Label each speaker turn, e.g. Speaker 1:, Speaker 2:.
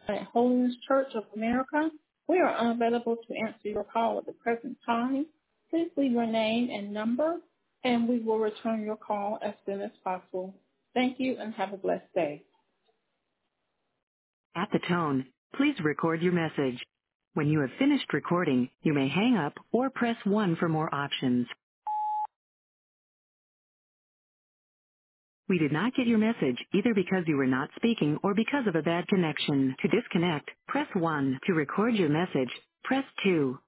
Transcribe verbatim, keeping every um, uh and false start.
Speaker 1: at Holiness Church of America. We are unavailable to answer your call at the present time. Please leave your name and number, and we will return your call as soon as possible. Thank you and have a blessed day.
Speaker 2: At the tone, please record your message. When you have finished recording, you may hang up or press one for more options. We did not get your message either because you were not speaking or because of a bad connection. To disconnect, press one. To record your message, press two.